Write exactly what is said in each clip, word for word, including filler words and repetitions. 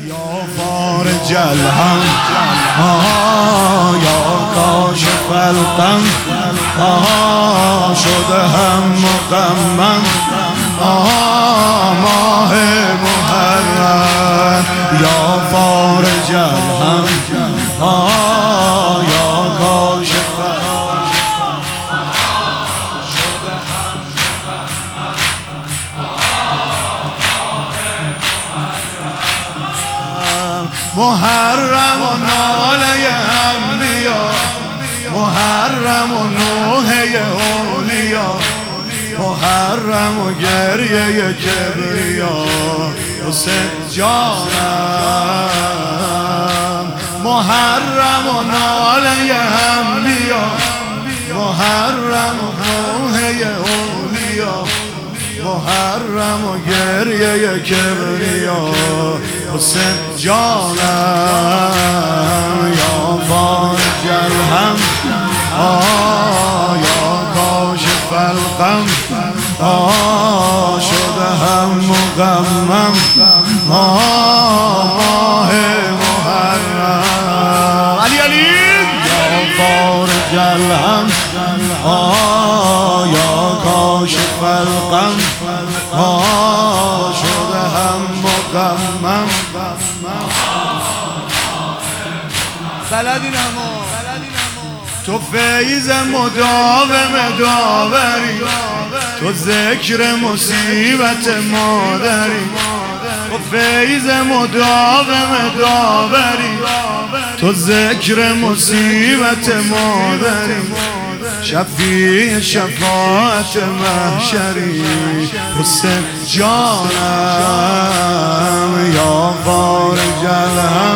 یا فارج الهم یا کاشف الغم شده هم مغمم ماه محرم یا فارج الهم یا کاشف محرم و ناله انبیا محرم و نوحه اولیا محرم و گریه کبریا حسین جانم محرم و ناله انبیا محرم و نوحه اولیا محرم و گریه کبریا حسین جانم یا فارج الهم یا کاشف الغم شده هم مغمم ماه محرم علی علی یا فارج الهم یا کاشف الغم شده هم مغمم بلدین اما تو فیض مداوم داوری تو ذکر مصیبت مادری تو فیض مداوم داوری تو ذکر مصیبت مادری شفیع شفاعت محشری حسین جانم یا فارج الهم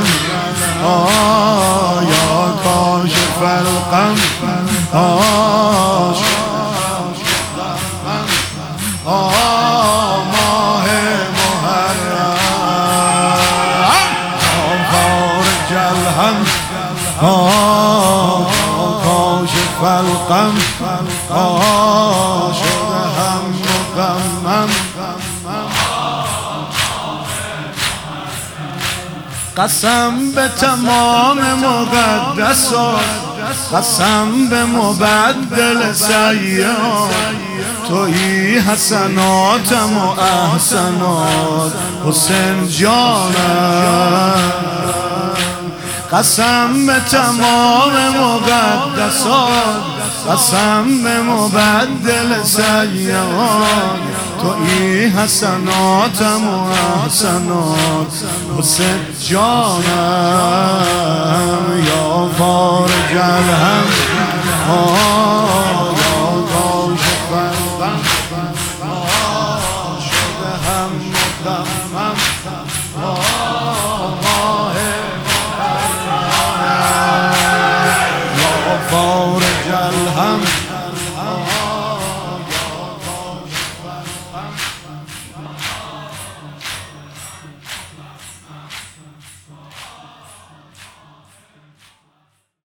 یا کاشف الغم ماه محرم یا فارج الهم کاشف الغم شده هم مغمم قسم به تمام مقدسات قسم به مبدل سیئات تویی حسناتم و احسنات حسین جانم قسم به تمام مقدسات قسم به مبدل سیئات تویی حسناتم و احسنات حسین جانم یا فارج الهم